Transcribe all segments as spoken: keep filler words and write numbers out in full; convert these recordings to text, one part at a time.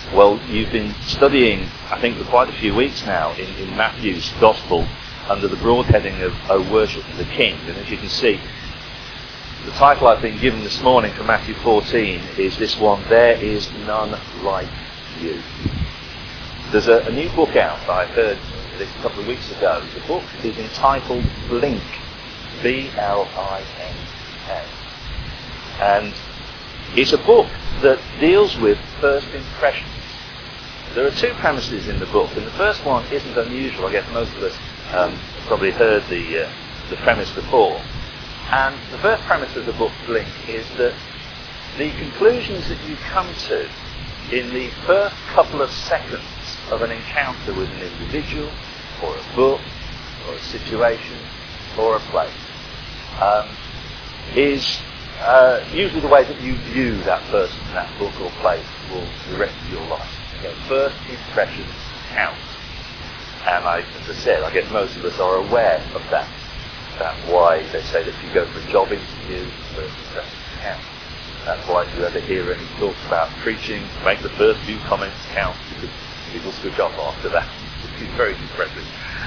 Well, you've been studying, I think, for quite a few weeks now in, in Matthew's Gospel under the broad heading of O Worship the King. And as you can see, the title I've been given this morning for Matthew fourteen is this one, There Is None Like You. There's a, a new book out that I heard this a couple of weeks ago. The book is entitled Blink, B L I N K. And it's a book that deals with first impressions. There are two premises in the book, and the first one isn't unusual. I guess most of us um, probably heard the uh, the premise before. And the first premise of the book, Blink, is that the conclusions that you come to in the first couple of seconds of an encounter with an individual, or a book, or a situation, or a place, um, is uh, usually the way that you view that person, that book or place for the rest of your life. Okay, first impressions count. And I, as I said, I guess most of us are aware of that. That's why they say that if you go for a job interview, first impressions count. That's why if you ever hear any talks about preaching, make the first few comments count, because people switch off after that. It's very depressing.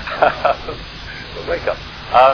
But wake up. Um,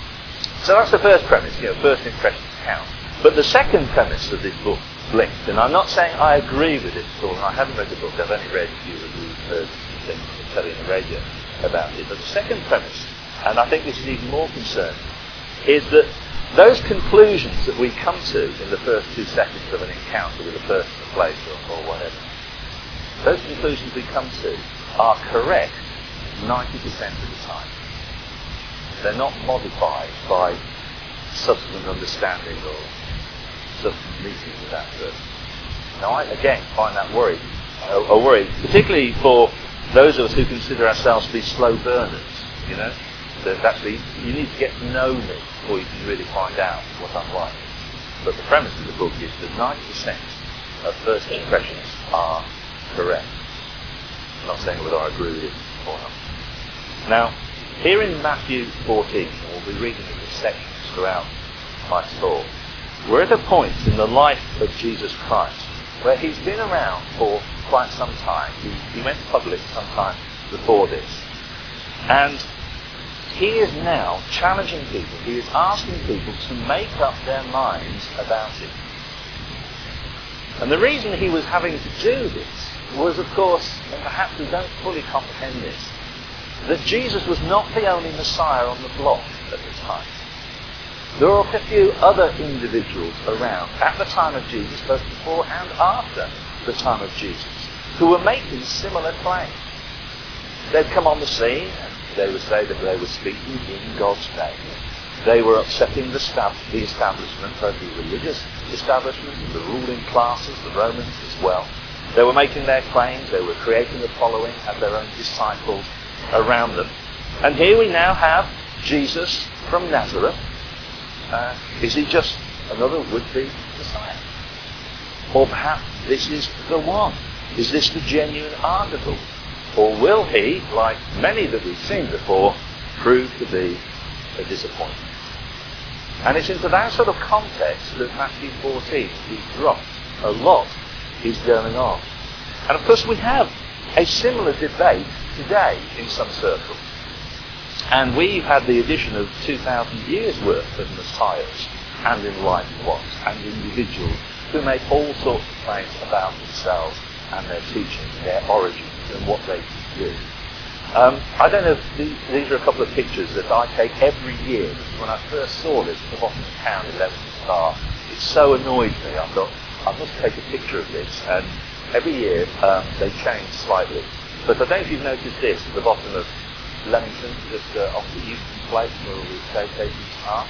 so that's the first premise, you know, first impressions count. But the second premise of this book, Blink, and I'm not saying I agree with it at all, and I haven't read the book, I've only read a few reviews, heard things on telly and the radio about it. But the second premise, and I think this is even more concerning, is that those conclusions that we come to in the first two seconds of an encounter with a person, a place, or, or whatever, those conclusions we come to are correct ninety percent of the time. They're not modified by subsequent understanding or subsequent meeting with that person. Now, I, again, find that worry, a, a worry, particularly for those of us who consider ourselves to be slow burners, you know, that actually you need to get to know me before you can really find out what I'm like. But the premise of the book is that ninety percent of first impressions are correct. I'm not saying whether I agree with it or not. Now, here in Matthew fourteen, we'll be reading in the sections throughout my talk, we're at a point in the life of Jesus Christ where he's been around for quite some time. He, he went public sometime before this. And he is now challenging people, he is asking people to make up their minds about it. And the reason he was having to do this was, of course, and perhaps we don't fully comprehend this, that Jesus was not the only Messiah on the block at the time. There were a few other individuals around at the time of Jesus, both before and after the time of Jesus, who were making similar claims. They'd come on the scene and they would say that they were speaking in God's name. They were upsetting the, stab- the establishment, both the religious establishment and the ruling classes, the Romans as well. They were making their claims, they were creating a following, had their own disciples around them. And here we now have Jesus from Nazareth. Uh, is he just another would-be Messiah? Or perhaps this is the one? Is this the genuine article? Or will he, like many that we've seen before, prove to be a disappointment? And it's into that sort of context that Matthew fourteen is dropped. A lot is going on. And of course we have a similar debate today in some circles. And we've had the addition of two thousand years worth of messiahs and enlightened ones and individuals who make all sorts of claims about themselves and their teaching, their origins and what they do. Um, I don't know if these, these are a couple of pictures that I take every year. When I first saw this at the bottom of town, eleventh Star, it so annoyed me. I thought, I must take a picture of this. And every year um, they change slightly. But I don't know if you've noticed this at the bottom of Leamington, just uh, off the Euston Place where all the estate agents are.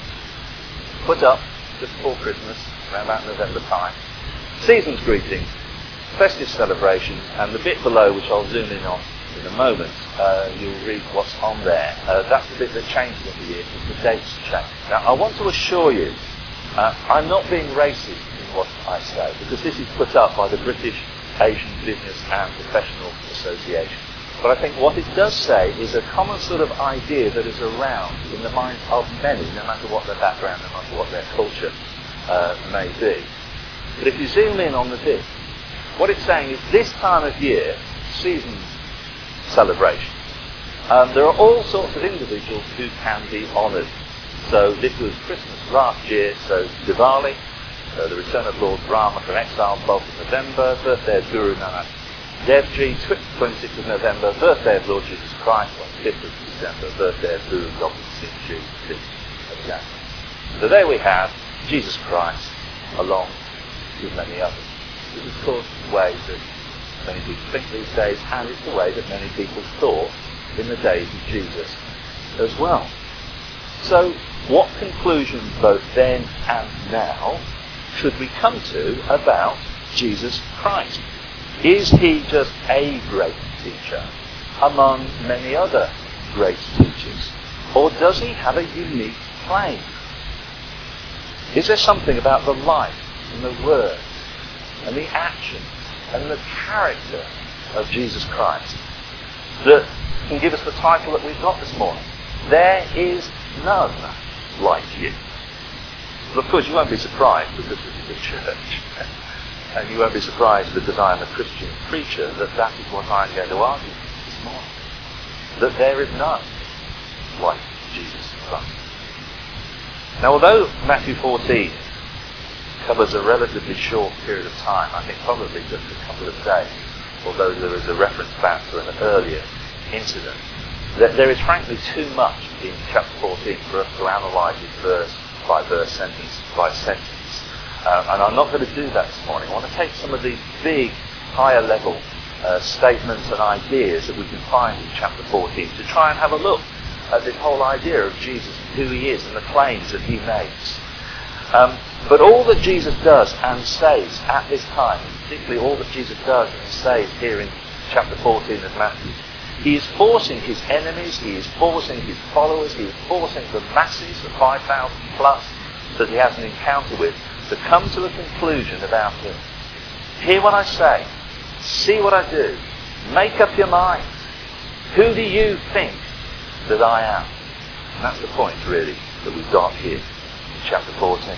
Put up just before Christmas, around about November time. Season's greetings, festive celebrations, and the bit below, which I'll zoom in on in a moment, uh, you'll read what's on there. Uh, that's the bit that changes every year, because the dates change. Now, I want to assure you, uh, I'm not being racist in what I say, because this is put up by the British Asian Business and Professional Association. But I think what it does say is a common sort of idea that is around in the minds of many, no matter what their background, no matter what their culture uh, may be. But if you zoom in on the bit, what it's saying is this time of year, season celebration, um, there are all sorts of individuals who can be honoured. So this was Christmas last year, so Diwali, uh, the return of Lord Rama from exile, twelfth of November, birthday of Guru Nanak Dev Ji, twenty-sixth of November, birthday of Lord Jesus Christ, on fifth of December, birthday of Guru Gobind Singh Ji, fifth of January. So there we have Jesus Christ, along with many others. This is, of course, the way that many people think these days, and it's the way that many people thought in the days of Jesus as well. So, what conclusions, both then and now, should we come to about Jesus Christ? Is he just a great teacher among many other great teachers? Or does he have a unique claim? Is there something about the life and the words and the actions and the character of Jesus Christ that can give us the title that we've got this morning? There is none like you. But of course you won't be surprised, because this is a church, and you won't be surprised because I am a Christian preacher, that that is what I'm going to argue this morning. That there is none like Jesus Christ. Now, although Matthew fourteen covers a relatively short period of time, I think probably just a couple of days, although there is a reference back to an earlier incident, that there is frankly too much in chapter fourteen for us to analyse it verse by verse, sentence by sentence. Um, and I'm not going to do that this morning. I want to take some of these big, higher level uh, statements and ideas that we can find in chapter fourteen to try and have a look at this whole idea of Jesus, who he is, and the claims that he makes. Um, but all that Jesus does and says at this time, particularly all that Jesus does and says here in chapter fourteen of Matthew, he is forcing his enemies, he is forcing his followers, he is forcing the masses, the five thousand plus that he has an encounter with, to come to a conclusion about him. Hear what I say, see what I do, make up your mind. Who do you think that I am? And that's the point, really, that we've got here in chapter fourteen.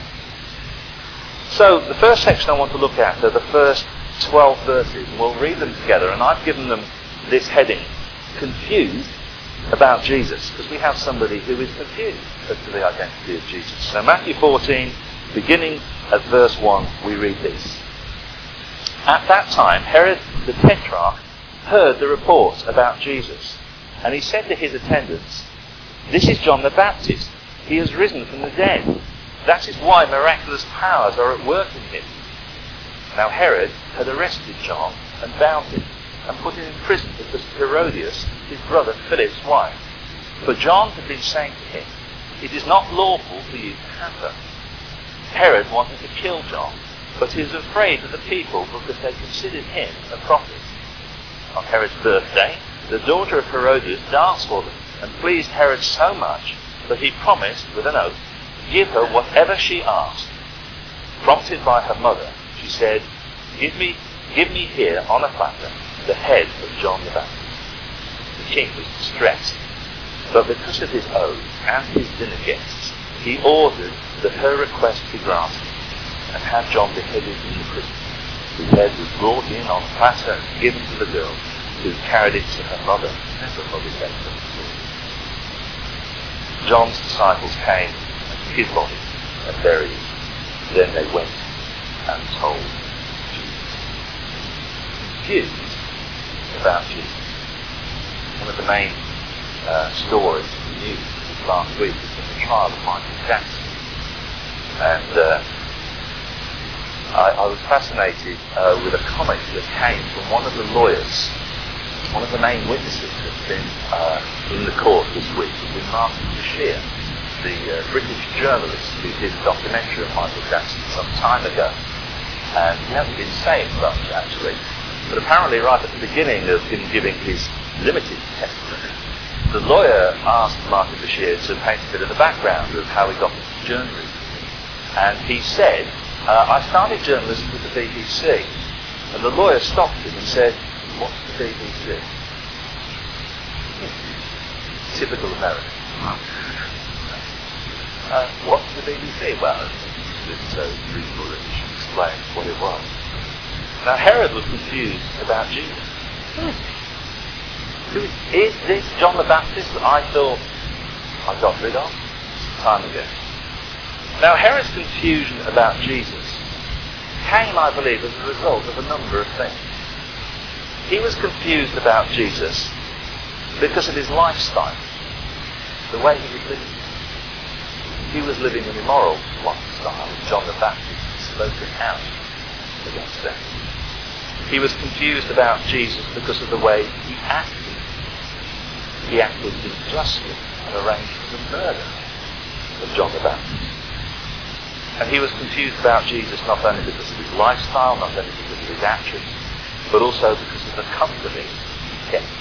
So, the first section I want to look at are the first twelve verses, and we'll read them together, and I've given them this heading, Confused about Jesus, because we have somebody who is confused as to the identity of Jesus. So, Matthew fourteen, beginning at verse one, we read this. At that time, Herod the Tetrarch heard the reports about Jesus, and he said to his attendants, "This is John the Baptist. He has risen from the dead. That is why miraculous powers are at work in him." Now Herod had arrested John and bound him and put him in prison because of Herodias, his brother Philip's wife. For John had been saying to him, "It is not lawful for you to have her." Herod wanted to kill John, but he was afraid of the people because they considered him a prophet. On Herod's birthday, the daughter of Herodias danced for them and pleased Herod so much that he promised with an oath to give her whatever she asked. Prompted by her mother, she said, Give me, give me here on a platter the head of John the Baptist." The king was distressed, but because of his oath and his dinner guests, he ordered that her request be granted and had John beheaded in the prison. His head was brought in on a platter and given to the girl, who carried it to her mother, and her mother gave her the sword. John's disciples came and took his body and buried it. Then they went and told Jesus. Confused about Jesus. One of the main uh, stories in the news last week has been the trial of Michael Jackson. And uh, I, I was fascinated uh, with a comment that came from one of the lawyers. One of the main witnesses that's been uh, in the court this week has been Martin Bashir, the uh, British journalist who did a documentary of Michael Jackson some time ago. And he hasn't been saying much, actually. But apparently right at the beginning of him giving his limited testimony, the lawyer asked Martin Bashir to paint a bit of the background of how he got into journalism. And he said, uh, I started journalism with the B B C. And the lawyer stopped him and said, "What's the B B C?" Typical American. Uh, what's the B B C? Well, it's so reasonable that you should explain what it was. Now Herod was confused about Jesus. Who is this John the Baptist that I thought I got rid of time ago? Now Herod's confusion about Jesus came, I believe, as a result of a number of things. He was confused about Jesus because of his lifestyle, the way he was living. He was living an immoral lifestyle, as John the Baptist spoken out against them. He was confused about Jesus because of the way he acted. He acted unjustly and arranged for the murder of John the Baptist. And he was confused about Jesus not only because of his lifestyle, not only because of his actions, but also because of the company he kept.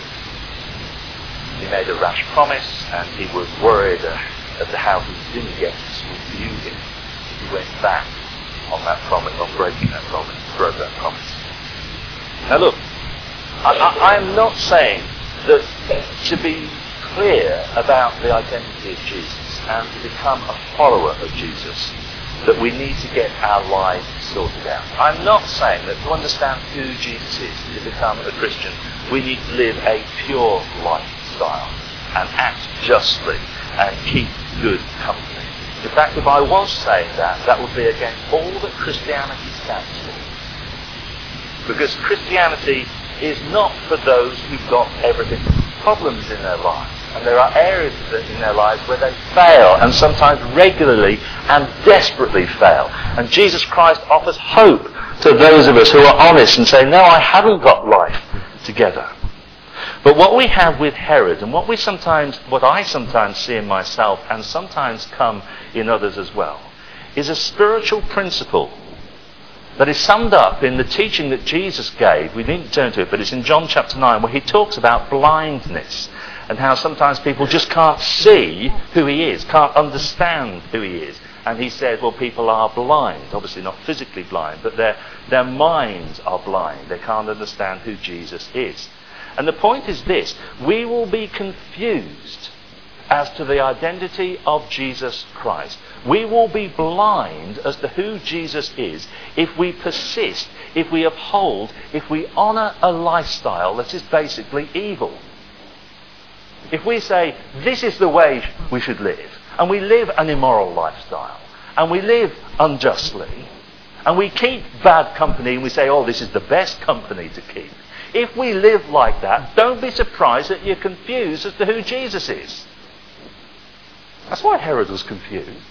He made a rash promise, and he was worried uh, as to how his dinner guests would view him. He went back on that promise, on breaking that promise, broke that promise. Now look, I, I, I am not saying that to be clear about the identity of Jesus and to become a follower of Jesus, that we need to get our lives sorted out. I'm not saying that to understand who Jesus is, to become a Christian, we need to live a pure lifestyle and act justly and keep good company. In fact, if I was saying that, that would be against all that Christianity stands for. Because Christianity is not for those who've got everything, problems in their lives. And there are areas in their lives where they fail, and sometimes regularly and desperately fail. And Jesus Christ offers hope to those of us who are honest and say, no, I haven't got life together. But what we have with Herod, and what we sometimes, what I sometimes see in myself, and sometimes come in others as well, is a spiritual principle that is summed up in the teaching that Jesus gave. We needn't turn to it, but it's in John chapter nine, where he talks about blindness and how sometimes people just can't see who he is, can't understand who he is. And he says, well, people are blind, obviously not physically blind, but their, their minds are blind. They can't understand who Jesus is. And the point is this: we will be confused as to the identity of Jesus Christ. We will be blind as to who Jesus is if we persist, if we uphold, if we honour a lifestyle that is basically evil. If we say, this is the way we should live, and we live an immoral lifestyle, and we live unjustly, and we keep bad company, and we say, oh, this is the best company to keep. If we live like that, don't be surprised that you're confused as to who Jesus is. That's why Herod was confused.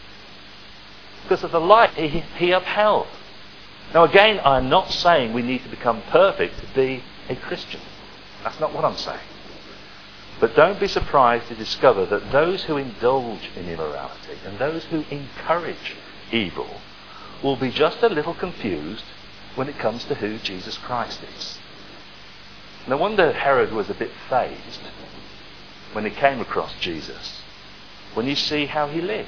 Because of the life he, he upheld. Now again, I'm not saying we need to become perfect to be a Christian. That's not what I'm saying. But don't be surprised to discover that those who indulge in immorality and those who encourage evil will be just a little confused when it comes to who Jesus Christ is. No wonder Herod was a bit fazed when he came across Jesus. When you see how he lived.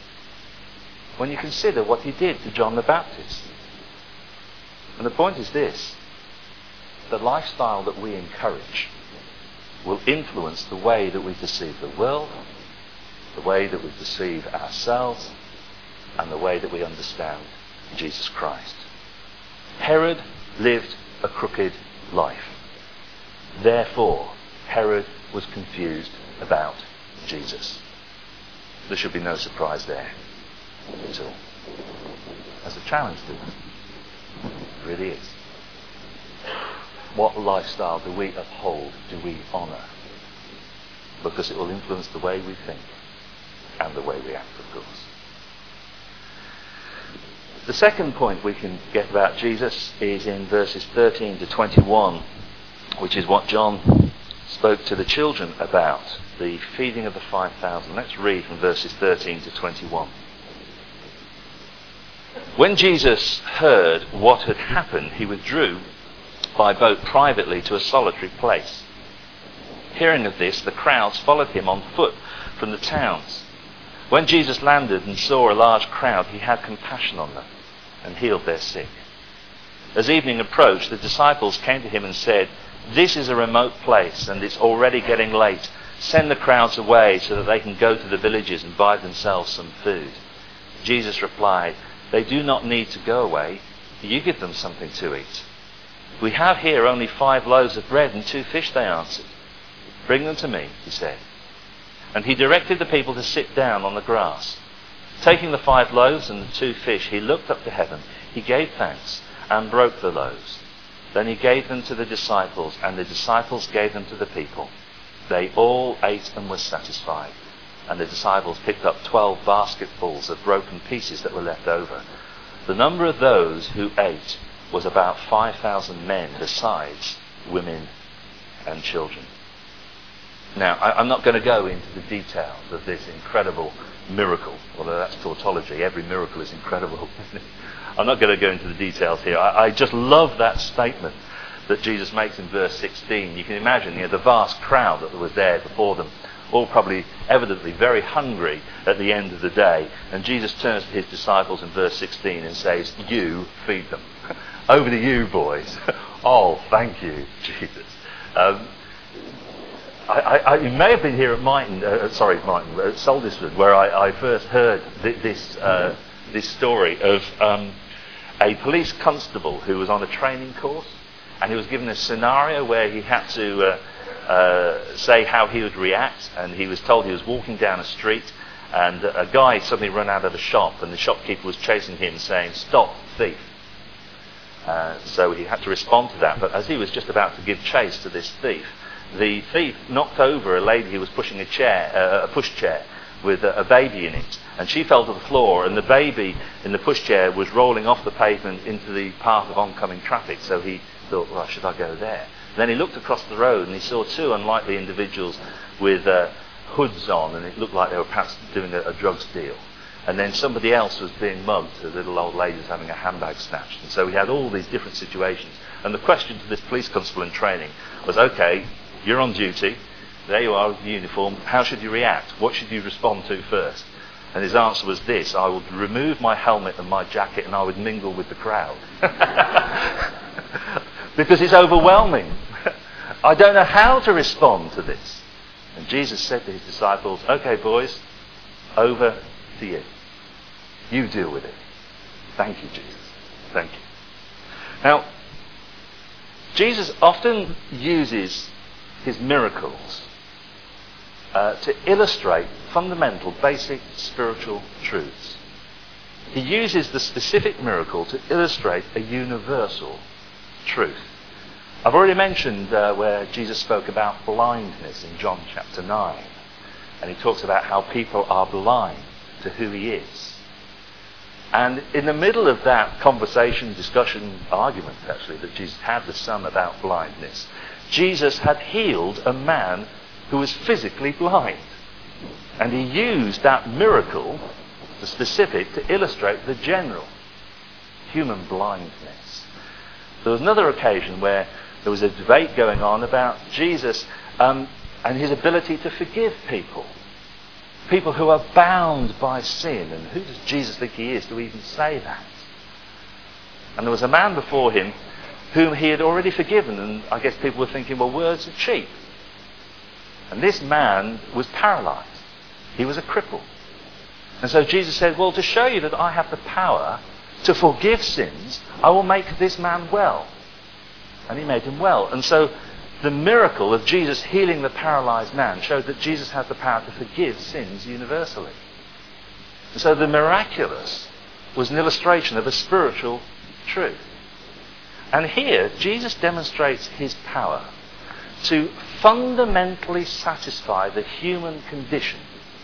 When you consider what he did to John the Baptist. And the point is this: the lifestyle that we encourage will influence the way that we perceive the world, the way that we perceive ourselves, and the way that we understand Jesus Christ. Herod lived a crooked life. Therefore, Herod was confused about Jesus. There should be no surprise there at all. That's a challenge to us. It really is. What lifestyle do we uphold, do we honour? Because it will influence the way we think and the way we act, of course. The second point we can get about Jesus is in verses thirteen to twenty-one, which is what John spoke to the children about, the feeding of the five thousand. Let's read from verses thirteen to twenty-one. When Jesus heard what had happened, he withdrew by boat privately to a solitary place. Hearing of this, the crowds followed him on foot from the towns. When Jesus landed and saw a large crowd, he had compassion on them and healed their sick. As evening approached, the disciples came to him and said, "This is a remote place and it's already getting late. Send the crowds away so that they can go to the villages and buy themselves some food." Jesus replied, "They do not need to go away. You give them something to eat." "We have here only five loaves of bread and two fish," they answered. "Bring them to me," he said. And he directed the people to sit down on the grass. Taking the five loaves and the two fish, he looked up to heaven. He gave thanks and broke the loaves. Then he gave them to the disciples, and the disciples gave them to the people. They all ate and were satisfied. And the disciples picked up twelve basketfuls of broken pieces that were left over. The number of those who ate was about five thousand men, besides women and children. Now, I, I'm not going to go into the details of this incredible miracle, although that's tautology. Every miracle is incredible. I'm not going to go into the details here. I, I just love that statement that Jesus makes in verse sixteen. You can imagine, you know, the vast crowd that was there before them, all probably evidently very hungry at the end of the day. And Jesus turns to his disciples in verse sixteen and says, "You feed them." Over to you, boys. Oh, thank you, Jesus. Um, I, I, you may have been here at Myton, uh, sorry, Myton, at Saldisford, where I, I first heard th- this uh, this story of um, a police constable who was on a training course, and he was given a scenario where he had to uh, uh, say how he would react, and he was told he was walking down a street, and a guy suddenly ran out of the shop, and the shopkeeper was chasing him, saying, "Stop, thief." Uh, so he had to respond to that. But as he was just about to give chase to this thief, the thief knocked over a lady who was pushing a chair, uh, a pushchair, with a, a baby in it, and she fell to the floor, and the baby in the pushchair was rolling off the pavement into the path of oncoming traffic. So he thought, "Well, should I go there?" Then he looked across the road and he saw two unlikely individuals with uh, hoods on, and it looked like they were perhaps doing a, a drugs deal. And then somebody else was being mugged. A little old lady was having a handbag snatched. And so we had all these different situations. And the question to this police constable in training was, "Okay, you're on duty. There you are with the uniform. How should you react? What should you respond to first?" And his answer was this: "I would remove my helmet and my jacket and I would mingle with the crowd." Because it's overwhelming. I don't know how to respond to this. And Jesus said to his disciples, "Okay, boys, over to you. You deal with it." Thank you, Jesus. Thank you. Now, Jesus often uses his miracles uh, to illustrate fundamental, basic spiritual truths. He uses the specific miracle to illustrate a universal truth. I've already mentioned uh, where Jesus spoke about blindness in John chapter nine. And he talks about how people are blind to who he is. And in the middle of that conversation, discussion, argument actually, that Jesus had with some about blindness, Jesus had healed a man who was physically blind. And he used that miracle, the specific, to illustrate the general human blindness. There was another occasion where there was a debate going on about Jesus um, and his ability to forgive people. People who are bound by sin. And who does Jesus think he is to even say that? And there was a man before him whom he had already forgiven. And I guess people were thinking, well, words are cheap. And this man was paralyzed. He was a cripple. And so Jesus said, well, to show you that I have the power to forgive sins, I will make this man well. And he made him well. And so the miracle of Jesus healing the paralyzed man showed that Jesus has the power to forgive sins universally. And so the miraculous was an illustration of a spiritual truth. And here, Jesus demonstrates his power to fundamentally satisfy the human condition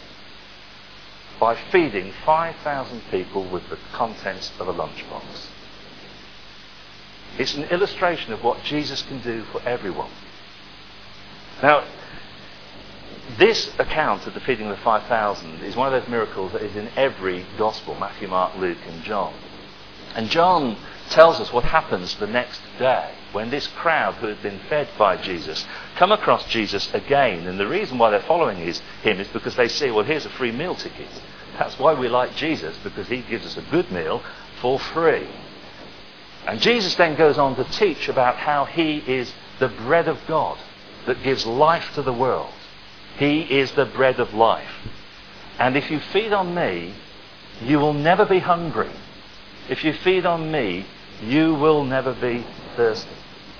by feeding five thousand people with the contents of a lunchbox. It's an illustration of what Jesus can do for everyone. Now, this account of the feeding of the five thousand is one of those miracles that is in every gospel, Matthew, Mark, Luke and John. And John tells us what happens the next day when this crowd who had been fed by Jesus come across Jesus again. And the reason why they're following his, him is because they see, well, here's a free meal ticket. That's why we like Jesus, because he gives us a good meal for free. And Jesus then goes on to teach about how he is the bread of God that gives life to the world. He is the bread of life. And if you feed on me, you will never be hungry. If you feed on me, you will never be thirsty.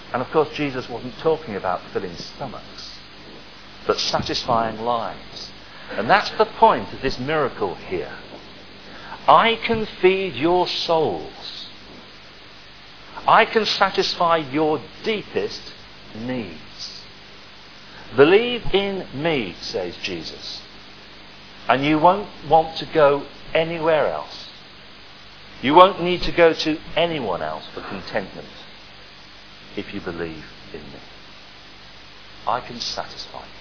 And of course Jesus wasn't talking about filling stomachs, but satisfying lives. And that's the point of this miracle here. I can feed your souls. I can satisfy your deepest needs. Believe in me, says Jesus, and you won't want to go anywhere else. You won't need to go to anyone else for contentment if you believe in me. I can satisfy you.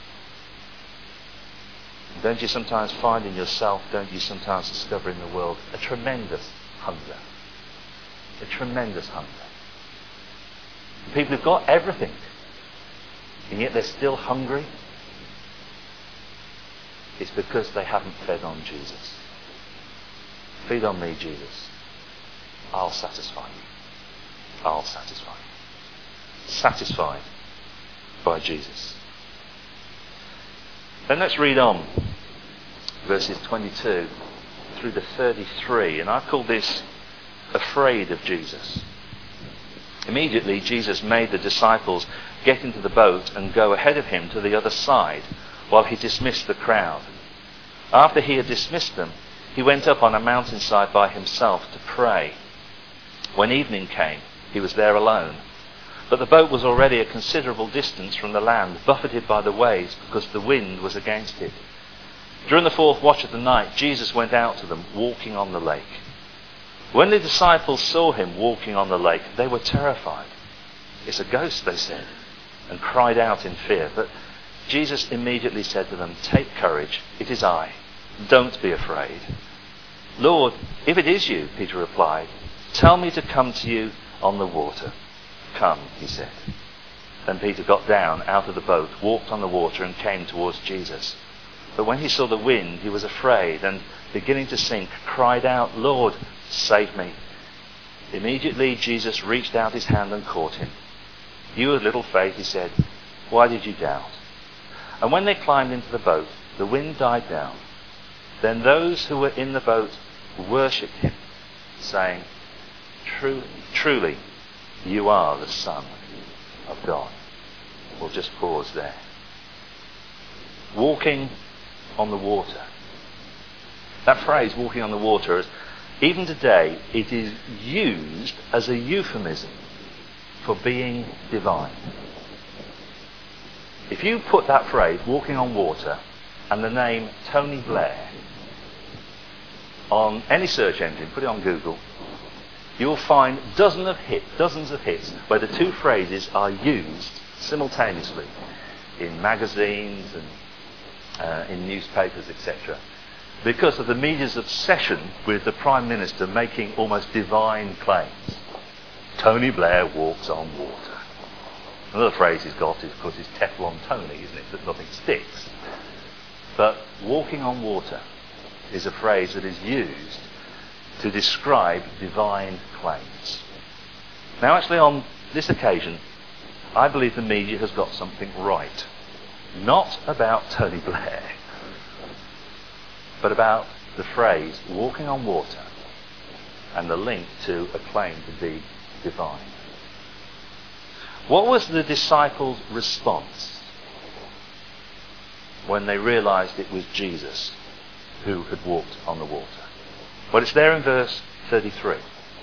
Don't you sometimes find in yourself, don't you sometimes discover in the world a tremendous hunger? A tremendous hunger. People who've got everything, and yet they're still hungry. It's because they haven't fed on Jesus. Feed on me, Jesus. I'll satisfy you. I'll satisfy you. Satisfied by Jesus. Then let's read on. Verses twenty-two through to thirty-three. And I call this afraid of Jesus. Immediately Jesus made the disciples get into the boat and go ahead of him to the other side while he dismissed the crowd. After he had dismissed them, he went up on a mountainside by himself to pray. When evening came, he was there alone. But the boat was already a considerable distance from the land, buffeted by the waves because the wind was against it. During the fourth watch of the night, Jesus went out to them, walking on the lake. When the disciples saw him walking on the lake, they were terrified. It's a ghost, they said, and cried out in fear. But Jesus immediately said to them, take courage, it is I. Don't be afraid. Lord, if it is you, Peter replied, tell me to come to you on the water. Come, he said. Then Peter got down out of the boat, walked on the water, and came towards Jesus. But when he saw the wind, he was afraid, and beginning to sink, cried out, Lord, save me. Immediately Jesus reached out his hand and caught him. You of little faith, he said, why did you doubt? And when they climbed into the boat, the wind died down. Then those who were in the boat worshipped him, saying, Truly, truly, you are the Son of God. We'll just pause there. Walking on the water. That phrase, walking on the water, is, even today, it is used as a euphemism for being divine. If you put that phrase, walking on water, and the name Tony Blair on any search engine, put it on Google, you'll find dozens of hits, dozens of hits where the two phrases are used simultaneously in magazines and uh, in newspapers, et cetera, because of the media's obsession with the Prime Minister making almost divine claims. Tony Blair walks on water. Another phrase he's got is, of course, is Teflon Tony, isn't it? That nothing sticks. But walking on water is a phrase that is used to describe divine claims. Now, actually, on this occasion, I believe the media has got something right. Not about Tony Blair, but about the phrase walking on water and the link to a claim to be divine. What was the disciples' response when they realized it was Jesus who had walked on the water? Well, it's there in verse thirty-three.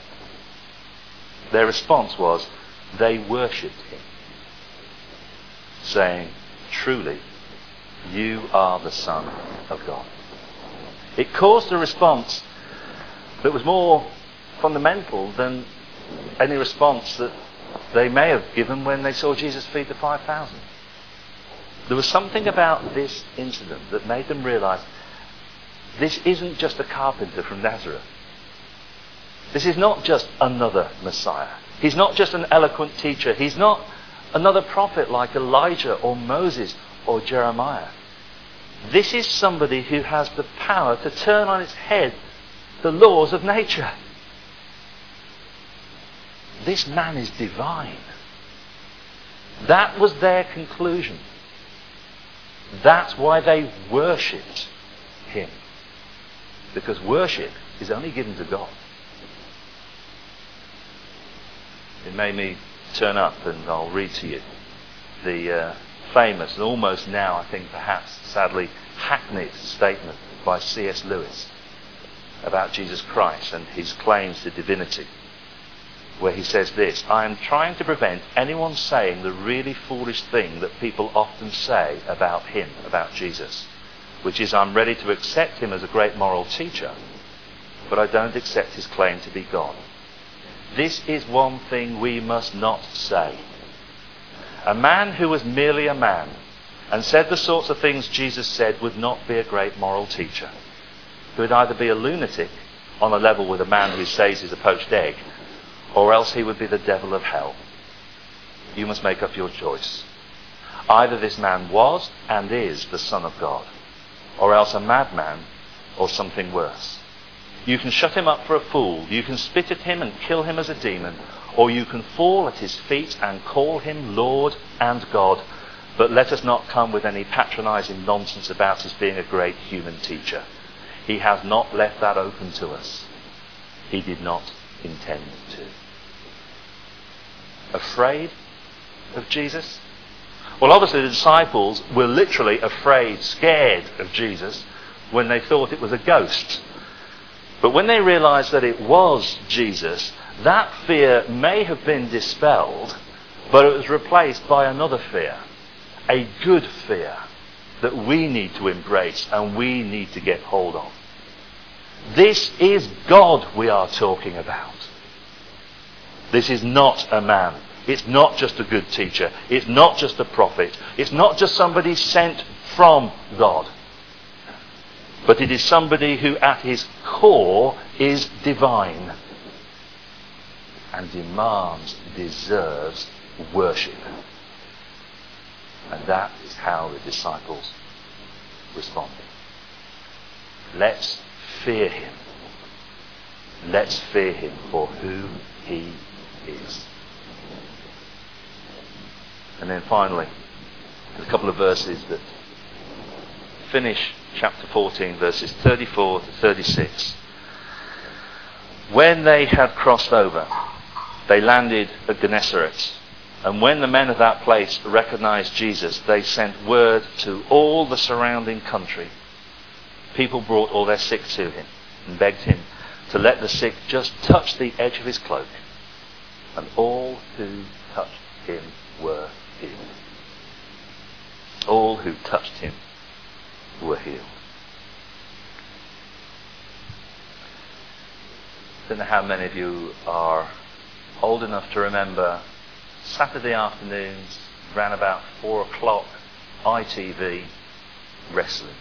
Their response was, they worshipped him, saying, truly, you are the Son of God. It caused a response that was more fundamental than any response that they may have given when they saw Jesus feed the five thousand. There was something about this incident that made them realize this isn't just a carpenter from Nazareth. This is not just another Messiah. He's not just an eloquent teacher. He's not another prophet like Elijah or Moses or Jeremiah. This is somebody who has the power to turn on its head the laws of nature. This man is divine. That was their conclusion. That's why they worshipped him. Because worship is only given to God. It made me turn up and I'll read to you the uh, famous and almost now, I think perhaps sadly, hackneyed statement by C S Lewis about Jesus Christ and his claims to divinity, where he says this: I am trying to prevent anyone saying the really foolish thing that people often say about him, about Jesus, which is, I'm ready to accept him as a great moral teacher, but I don't accept his claim to be God. This is one thing we must not say. A man who was merely a man and said the sorts of things Jesus said would not be a great moral teacher. He would either be a lunatic on a level with a man who says he's a poached egg, or else he would be the devil of hell. You must make up your choice. Either this man was and is the Son of God, or else a madman or something worse. You can shut him up for a fool, you can spit at him and kill him as a demon, or you can fall at his feet and call him Lord and God. But let us not come with any patronising nonsense about his being a great human teacher. He has not left that open to us. He did not intend to. Afraid of Jesus? Well, obviously the disciples were literally afraid, scared of Jesus when they thought it was a ghost. But when they realised that it was Jesus, that fear may have been dispelled, but it was replaced by another fear. A good fear that we need to embrace and we need to get hold of. This is God we are talking about. This is not a man. It's not just a good teacher. It's not just a prophet. It's not just somebody sent from God. But it is somebody who at his core is divine and demands, deserves worship. And that is how the disciples responded. Let's fear him. Let's fear him for who he is. And then finally, a couple of verses that finish chapter fourteen, verses thirty-four to thirty-six. When they had crossed over, they landed at Gennesaret. And when the men of that place recognized Jesus, they sent word to all the surrounding country. People brought all their sick to him and begged him to let the sick just touch the edge of his cloak. And all who touched him were healed. All who touched him were healed. I don't know how many of you are old enough to remember Saturday afternoons, around about four o'clock, I T V, wrestling.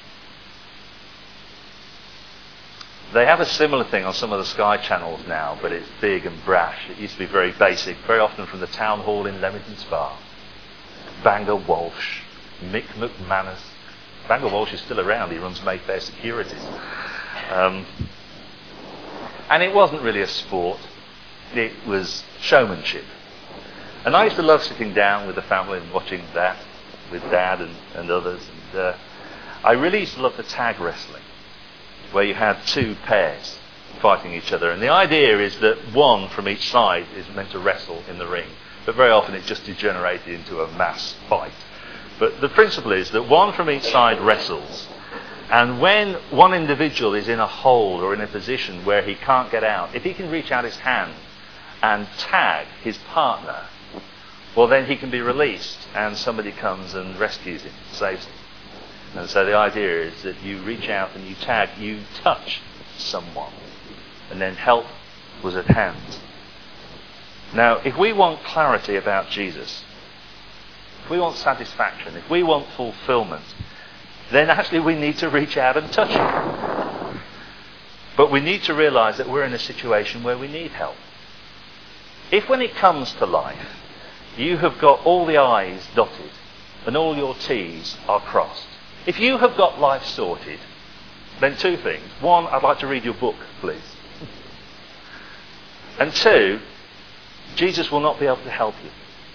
They have a similar thing on some of the Sky channels now, but it's big and brash. It used to be very basic, very often from the town hall in Leamington Spa. Bangor Walsh, Mick McManus. Bangor Walsh is still around, he runs Mayfair Securities. Um, and it wasn't really a sport, it was showmanship. And I used to love sitting down with the family and watching that with Dad and, and others. And uh, I really used to love the tag wrestling, where you had two pairs fighting each other. And the idea is that one from each side is meant to wrestle in the ring. But very often it just degenerated into a mass fight. But the principle is that one from each side wrestles. And when one individual is in a hold or in a position where he can't get out, if he can reach out his hand and tag his partner, well, then he can be released and somebody comes and rescues him, saves him. And so the idea is that you reach out and you tag, you touch someone, and then help was at hand. Now, if we want clarity about Jesus, if we want satisfaction, if we want fulfillment, then actually we need to reach out and touch him. But we need to realise that we're in a situation where we need help. If when it comes to life, you have got all the I's dotted and all your T's are crossed, if you have got life sorted, then two things. One, I'd like to read your book, please. And two, Jesus will not be able to help you.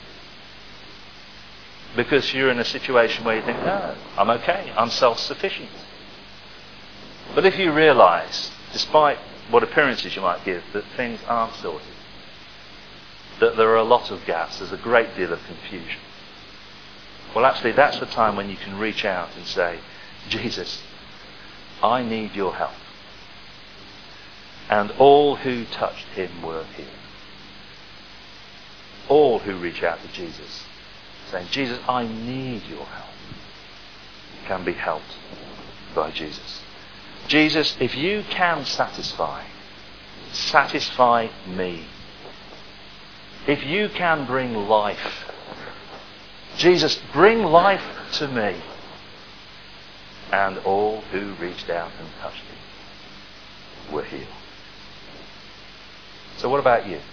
Because you're in a situation where you think, no, I'm okay, I'm self-sufficient. But if you realise, despite what appearances you might give, that things aren't sorted, that there are a lot of gaps, there's a great deal of confusion. Well, actually, that's the time when you can reach out and say, Jesus, I need your help. And all who touched him were healed. All who reach out to Jesus, saying, Jesus, I need your help, can be helped by Jesus. Jesus, if you can satisfy, satisfy me. If you can bring life, Jesus, bring life to me. And all who reached out and touched him were healed. So what about you?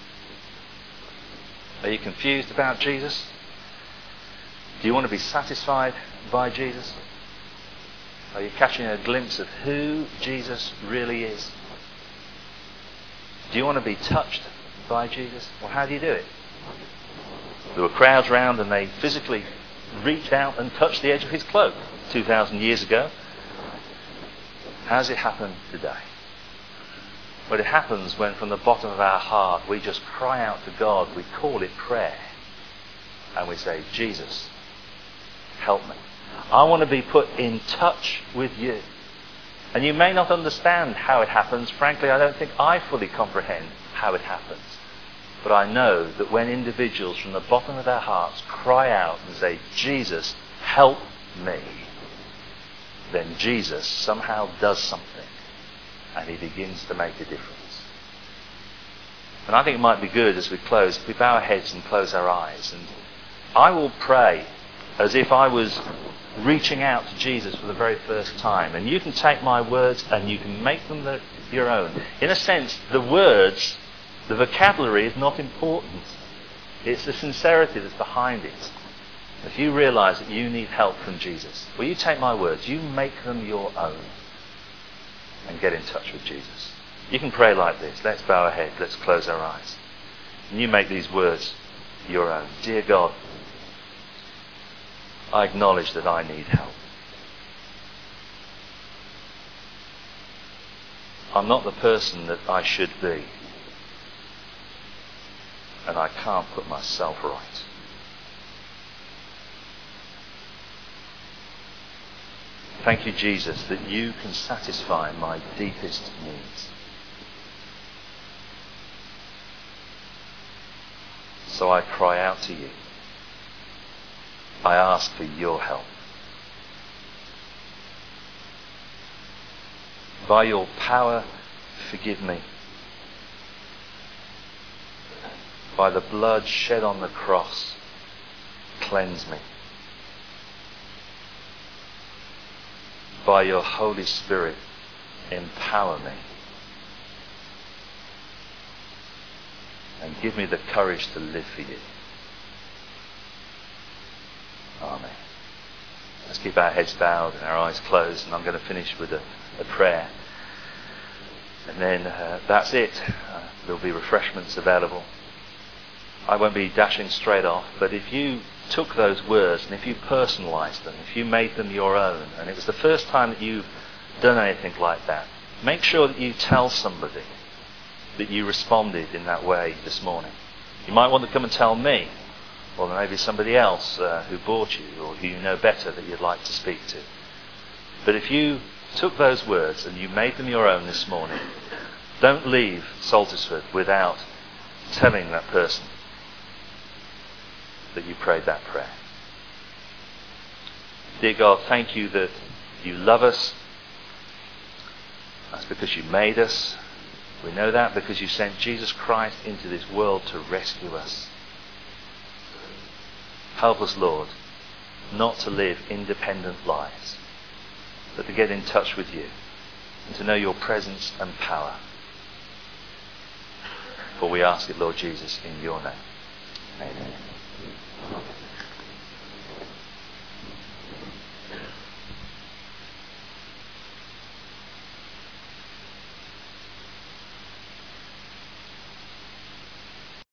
Are you confused about Jesus? Do you want to be satisfied by Jesus? Are you catching a glimpse of who Jesus really is? Do you want to be touched by Jesus? Well, how do you do it? There were crowds round and they physically reached out and touched the edge of his cloak two thousand years ago. How does it happen today? Well, it happens when from the bottom of our heart we just cry out to God. We call it prayer. And we say, Jesus, help me. I want to be put in touch with you. And you may not understand how it happens. Frankly, I don't think I fully comprehend how it happens. But I know that when individuals from the bottom of their hearts cry out and say, Jesus, help me, then Jesus somehow does something and he begins to make a difference. And I think it might be good as we close, if we bow our heads and close our eyes. And I will pray as if I was reaching out to Jesus for the very first time. And you can take my words and you can make them the, your own. In a sense, the words, the vocabulary is not important. It's the sincerity that's behind it. If you realise that you need help from Jesus, well, you take my words, you make them your own and get in touch with Jesus. You can pray like this. Let's bow our head. Let's close our eyes. And you make these words your own. Dear God, I acknowledge that I need help. I'm not the person that I should be. And I can't put myself right. Thank you, Jesus, that you can satisfy my deepest needs. So I cry out to you. I ask for your help. By your power, forgive me. By the blood shed on the cross, cleanse me. By your Holy Spirit, empower me. And give me the courage to live for you. Amen. Let's keep our heads bowed and our eyes closed, and I'm going to finish with a, a prayer. And then uh, that's it. Uh, there'll be refreshments available. I won't be dashing straight off, but if you took those words and if you personalised them, if you made them your own, and it was the first time that you've done anything like that, make sure that you tell somebody that you responded in that way this morning. You might want to come and tell me, or maybe somebody else uh, who bought you or who you know better that you'd like to speak to. But if you took those words and you made them your own this morning, don't leave Saltersford without telling that person that you prayed that prayer. Dear God, thank you that you love us. That's because you made us. We know that because you sent Jesus Christ into this world to rescue us. Help us, Lord, not to live independent lives, but to get in touch with you and to know your presence and power. For we ask it, Lord Jesus, in your name. Amen.